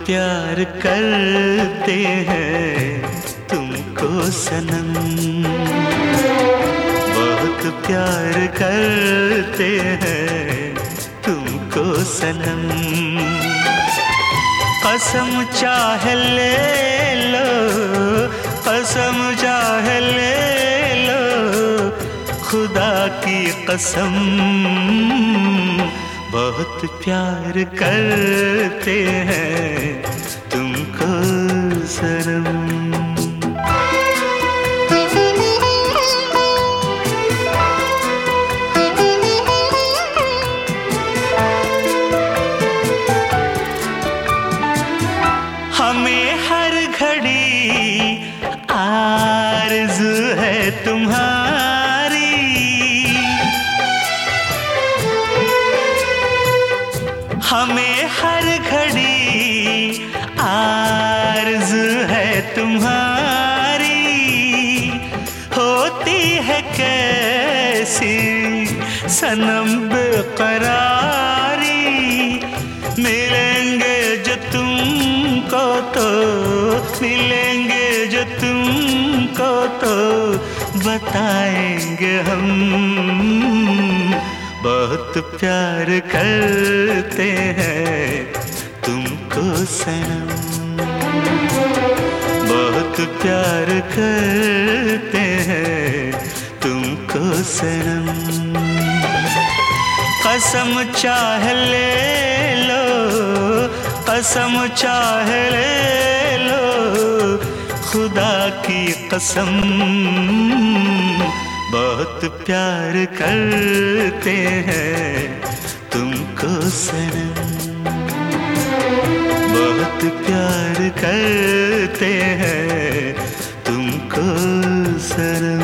प्यार करते हैं तुमको सनम, बहुत प्यार करते हैं तुमको सनम। कसम चाहे ले लो, कसम चाहे ले लो, खुदा की कसम, बहुत प्यार करते हैं तुमको सनम। हमें हर घड़ी आरज़ू है तुम्हारी, हमें हर घड़ी आरज़ू है तुम्हारी। होती है कैसी सनम बेकरारी, मिलेंगे जो तुमको तो, मिलेंगे जो तुमको तो बताएंगे हम, बहुत प्यार करते हैं तुमको सनम, बहुत प्यार करते हैं तुमको सनम। कसम चाहे ले लो, कसम चाहे ले लो, खुदा की कसम, बहुत प्यार करते हैं तुमको सनम, बहुत प्यार करते हैं तुमको सनम।